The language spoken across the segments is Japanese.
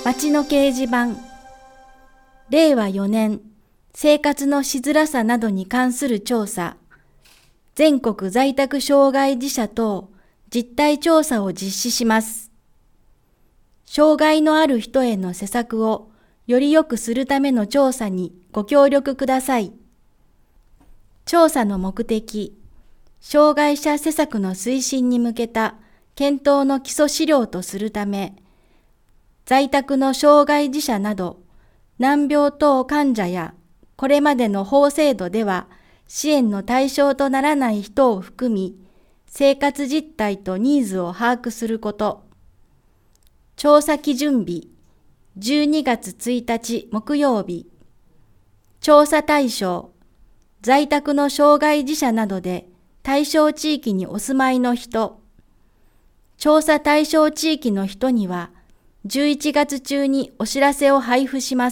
町の掲示板、令和4年生活のしづらさなどに関する調査、全国在宅障害児者等実態調査を実施します。障害のある人への施策をより良くするための調査にご協力ください。調査の目的、障害者施策の推進に向けた検討の基礎資料とするため、在宅の障害児者など難病等患者やこれまでの法制度では支援の対象とならない人を含み、生活実態とニーズを把握すること。調査基準日、12月1日木曜日。調査対象、在宅の障害児者などで対象地域にお住まいの人。調査対象地域の人には、11月中にお知らせを配布します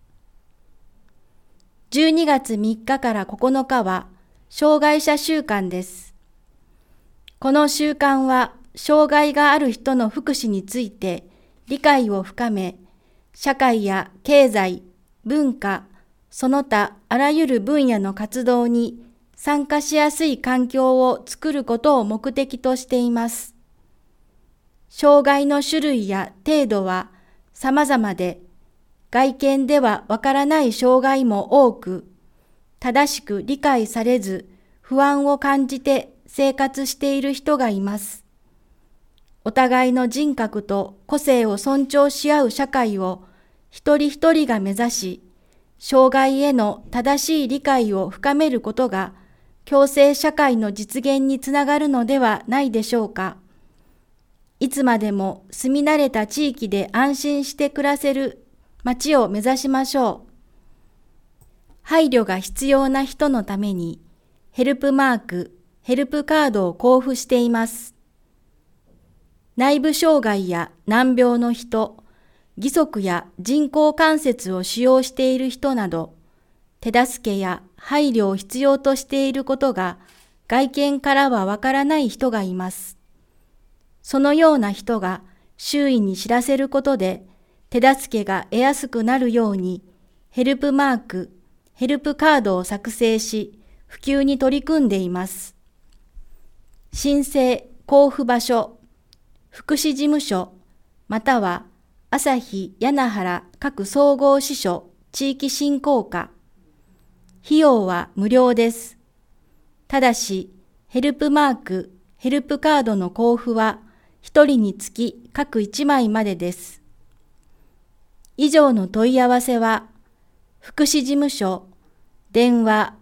。12月3日から9日は、障害者週間です。この週間は、障害がある人の福祉について理解を深め、社会や経済、文化、その他あらゆる分野の活動に参加しやすい環境を作ることを目的としています。障害の種類や程度は様々で、外見ではわからない障害も多く、正しく理解されず不安を感じて生活している人がいます。お互いの人格と個性を尊重し合う社会を一人一人が目指し、障害への正しい理解を深めることが共生社会の実現につながるのではないでしょうか。いつまでも住み慣れた地域で安心して暮らせる街を目指しましょう。配慮が必要な人のためにヘルプマーク、ヘルプカードを交付しています。内部障害や難病の人、義足や人工関節を使用している人など、手助けや配慮を必要としていることが外見からはわからない人がいます。そのような人が周囲に知らせることで手助けが得やすくなるようにヘルプマーク、ヘルプカードを作成し普及に取り組んでいます。申請・交付場所、福祉事務所または旭柳原各総合支所地域振興課。費用は無料です。ただしヘルプマーク、ヘルプカードの交付は1人につき各1枚までです。以上の問い合わせは、福祉事務所、電話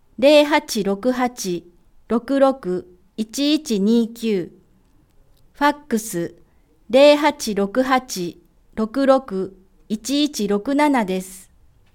0868-66-1129、ファックス 0868-66-1167 です。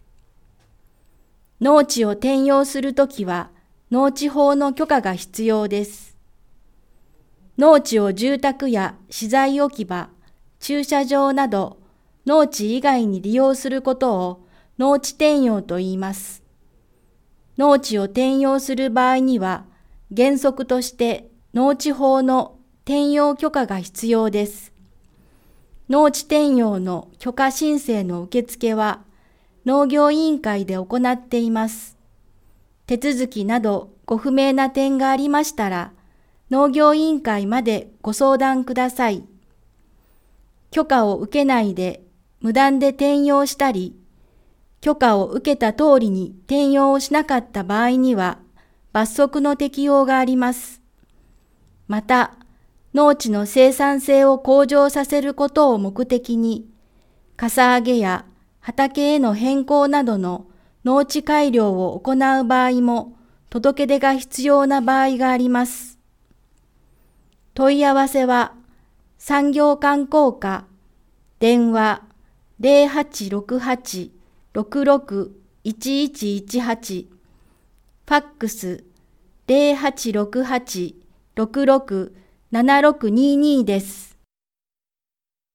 農地を転用するときは、農地法の許可が必要です。農地を住宅や資材置き場、駐車場など農地以外に利用することを農地転用と言います。農地を転用する場合には原則として農地法の転用許可が必要です。農地転用の許可申請の受付は農業委員会で行っています。手続きなどご不明な点がありましたら、農業委員会までご相談ください。許可を受けないで無断で転用したり、許可を受けた通りに転用をしなかった場合には罰則の適用があります。また、農地の生産性を向上させることを目的に、かさ上げや畑への変更などの農地改良を行う場合も届け出が必要な場合があります。問い合わせは、産業観光課、電話 0868-66-1118、ファックス 0868-66-7622 です。